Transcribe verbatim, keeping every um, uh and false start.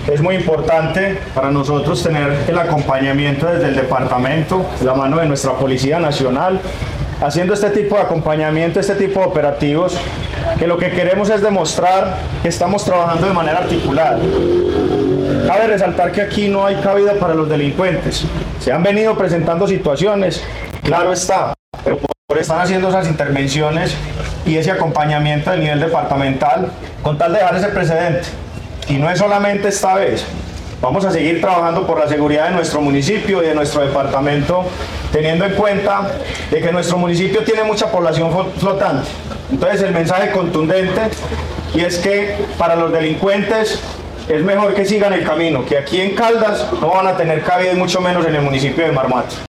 Es muy importante para nosotros tener el acompañamiento desde el departamento, la mano de nuestra Policía Nacional, haciendo este tipo de acompañamiento, este tipo de operativos, que lo que queremos es demostrar que estamos trabajando de manera articulada. Cabe resaltar que aquí no hay cabida para los delincuentes. Se han venido presentando situaciones, claro está, pero por están haciendo esas intervenciones y ese acompañamiento a nivel departamental con tal de dejar ese precedente. Y no es solamente esta vez. Vamos a seguir trabajando por la seguridad de nuestro municipio y de nuestro departamento, teniendo en cuenta de que nuestro municipio tiene mucha población flotante. Entonces el mensaje contundente y es que para los delincuentes es mejor que sigan el camino, que aquí en Caldas no van a tener cabida y mucho menos en el municipio de Marmato.